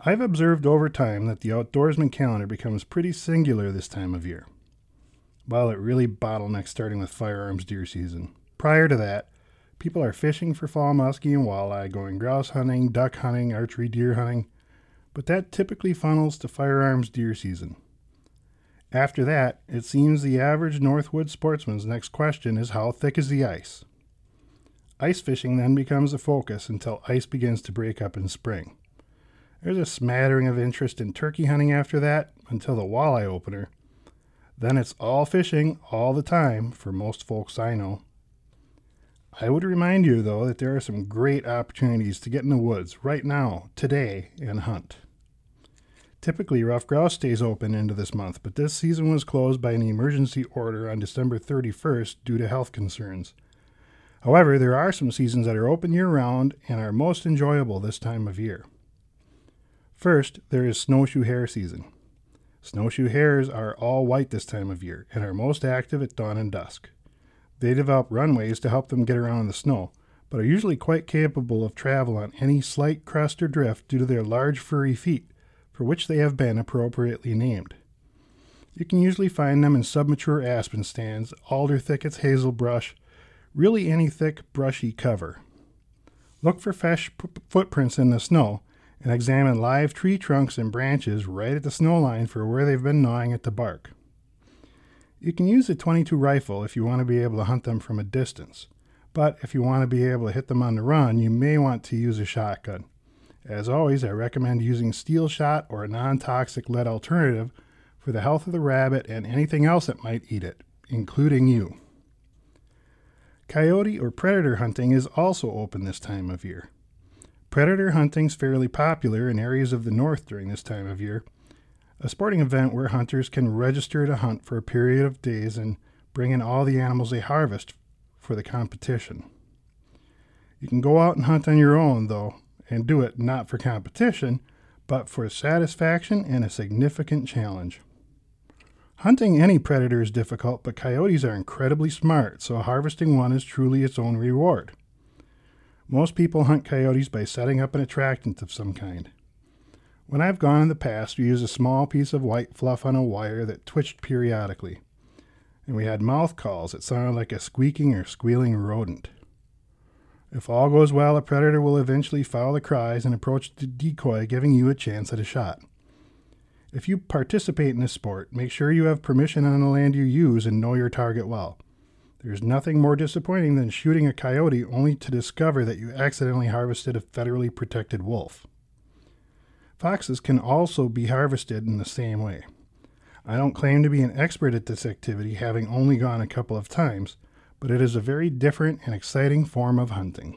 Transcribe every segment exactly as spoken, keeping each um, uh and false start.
I've observed over time that the outdoorsman calendar becomes pretty singular this time of year. Well, it really bottlenecks starting with firearms deer season. Prior to that, people are fishing for fall muskie and walleye, going grouse hunting, duck hunting, archery deer hunting, but that typically funnels to firearms deer season. After that, it seems the average Northwood sportsman's next question is how thick is the ice? Ice fishing then becomes the focus until ice begins to break up in spring. There's a smattering of interest in turkey hunting after that until the walleye opener. Then it's all fishing all the time for most folks I know. I would remind you, though, that there are some great opportunities to get in the woods right now, today, and hunt. Typically, Ruffed Grouse stays open into this month, but this season was closed by an emergency order on December thirty-first due to health concerns. However, there are some seasons that are open year-round and are most enjoyable this time of year. First, there is snowshoe hare season. Snowshoe hares are all white this time of year and are most active at dawn and dusk. They develop runways to help them get around in the snow, but are usually quite capable of travel on any slight crust or drift due to their large furry feet, for which they have been appropriately named. You can usually find them in submature aspen stands, alder thickets, hazel brush, really any thick, brushy cover. Look for fresh p- footprints in the snow and examine live tree trunks and branches right at the snow line for where they've been gnawing at the bark. You can use a twenty-two rifle if you want to be able to hunt them from a distance, but if you want to be able to hit them on the run, you may want to use a shotgun. As always, I recommend using steel shot or a non-toxic lead alternative for the health of the rabbit and anything else that might eat it, including you. Coyote or predator hunting is also open this time of year. Predator hunting is fairly popular in areas of the north during this time of year, a sporting event where hunters can register to hunt for a period of days and bring in all the animals they harvest for the competition. You can go out and hunt on your own, though, and do it not for competition, but for satisfaction and a significant challenge. Hunting any predator is difficult, but coyotes are incredibly smart, so harvesting one is truly its own reward. Most people hunt coyotes by setting up an attractant of some kind. When I've gone in the past, we used a small piece of white fluff on a wire that twitched periodically, and we had mouth calls that sounded like a squeaking or squealing rodent. If all goes well, a predator will eventually follow the cries and approach the decoy, giving you a chance at a shot. If you participate in this sport, make sure you have permission on the land you use and know your target well. There's nothing more disappointing than shooting a coyote only to discover that you accidentally harvested a federally protected wolf. Foxes can also be harvested in the same way. I don't claim to be an expert at this activity, having only gone a couple of times, but it is a very different and exciting form of hunting.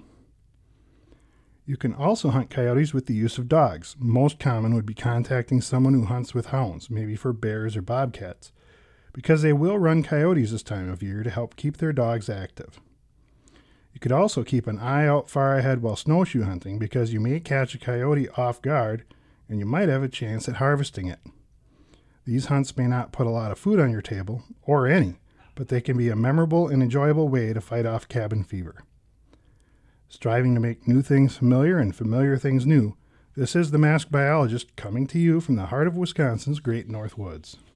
You can also hunt coyotes with the use of dogs. Most common would be contacting someone who hunts with hounds, maybe for bears or bobcats, because they will run coyotes this time of year to help keep their dogs active. You could also keep an eye out far ahead while snowshoe hunting, because you may catch a coyote off guard and you might have a chance at harvesting it. These hunts may not put a lot of food on your table, or any, but they can be a memorable and enjoyable way to fight off cabin fever. Striving to make new things familiar and familiar things new, this is the Masked Biologist coming to you from the heart of Wisconsin's Great North Woods.